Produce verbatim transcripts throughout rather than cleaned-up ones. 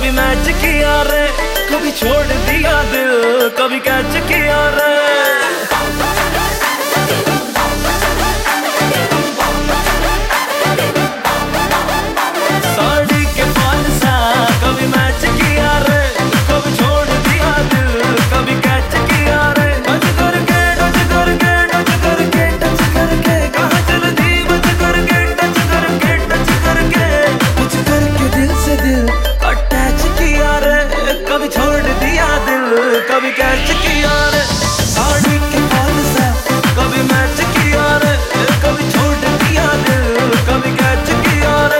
कभी मैच किया रे, कभी छोड़ दिया दिल, कभी कैच किया रे। साड़ी के पान सा कभी मैच किया रे, कभी छोड़ दिया दिल, कभी कैच किया रे। टच करके टच करके टच करके टच करके कहाँ चल दी बच करके टच करके टच करके टच करके दिल से दिल अटैच किया रे, कभी छोड़ दिया दिल, कभी कैच किया रे। साड़ी के पान सा कभी मैच किया रे, कभी छोड़ दिया दिल, कभी कैच किया रे।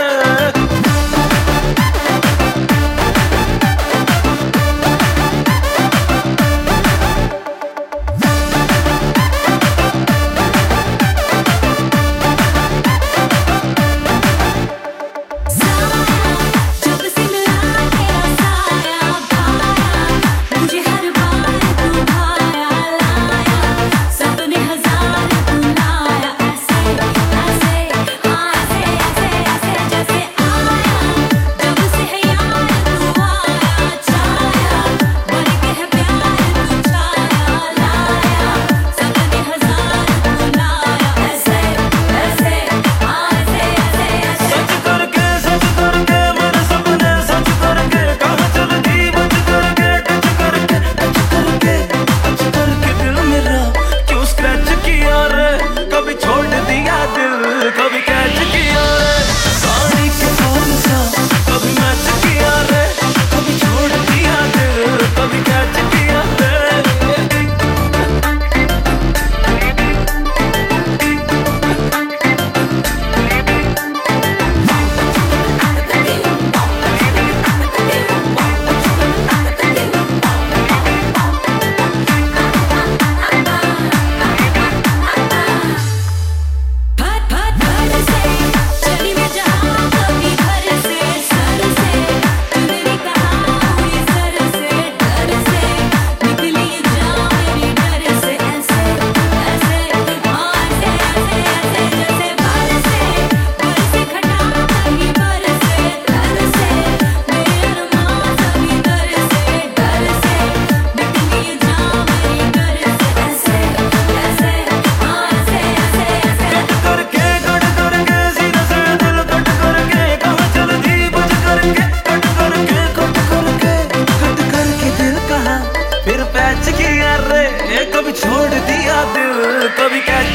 फिर पैच किया रे, कभी छोड़ दिया दिल, कभी कैच